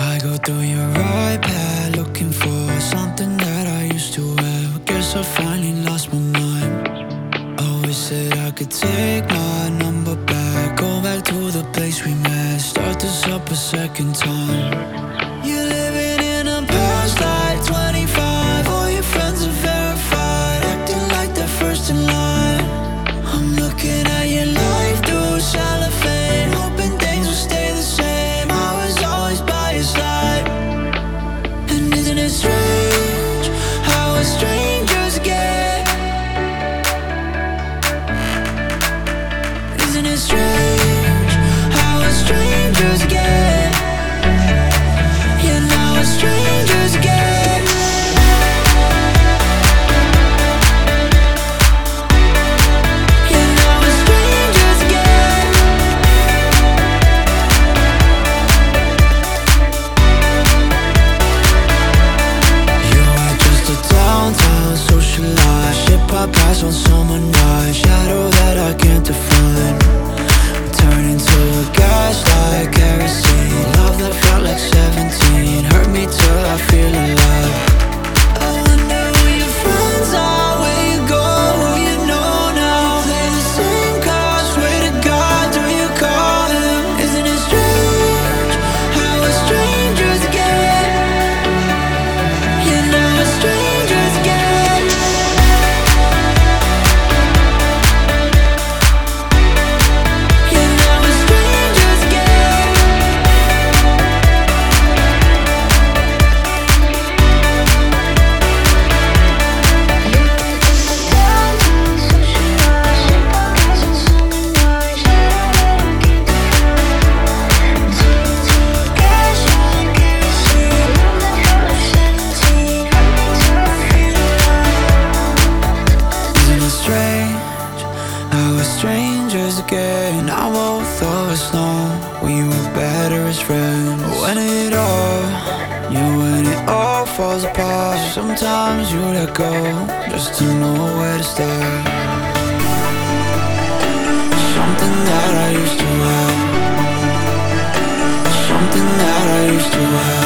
I go through your iPad looking for something that I used to have. Guess I finally lost my mind. Always said I could take my number back, go back to the place we met, start this up a second time. You're living in a past like 25. All your friends are verified, acting like they're first in line. I'm looking at your life through cellophane, hoping things will stay the same. I was always by your side. And isn't it strange how we're strangers again? Isn't it strange how we're strangers again? Yeah, now we're strangers again. Yeah, now we're strangers again. You are just a downtown socialite, ship I pass on summer night, shadow that I can't define. Turn into a gaslight, kerosene, love that felt like 17, hurt me till I feel alive. I wonder who your friends are, where you go, who you know now. Play the same cards, swear to God, do you call him? Isn't it strange how we're strangers again? Yeah, now we're strangers again. Yeah, now we're strangers again. Isn't it strange how we're strangers again? Now both of us know we were better as friends. When it all falls apart, sometimes you let go just to know where to start. Something that I used to have, something that I used to have.